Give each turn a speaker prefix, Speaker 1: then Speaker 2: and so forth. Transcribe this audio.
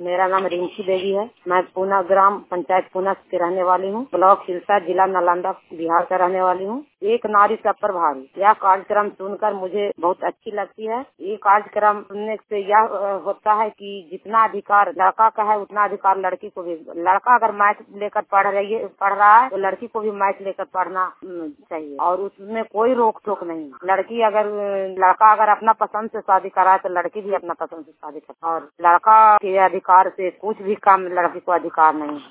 Speaker 1: मेरा नाम रिंकी देवी है। मैं पूना ग्राम पंचायत पूना की रहने वाली हूँ। ब्लॉक सिरसा, जिला नालंदा, बिहार का रहने वाली हूँ। एक नारी सब पर भारी, यह कार्यक्रम सुनकर मुझे बहुत अच्छी लगती है। ये कार्यक्रम सुनने से यह होता है कि जितना अधिकार लड़का का है उतना अधिकार लड़की को भी। लड़का अगर मैथ लेकर पढ़ रहा है तो लड़की को भी मैथ लेकर पढ़ना चाहिए और उसमें कोई रोक टोक नहीं। लड़का अगर अपना पसंद से शादी कराए तो लड़की भी अपना पसंद से शादी कर, और लड़का के अधिकार से कुछ भी काम लड़की को अधिकार नहीं है।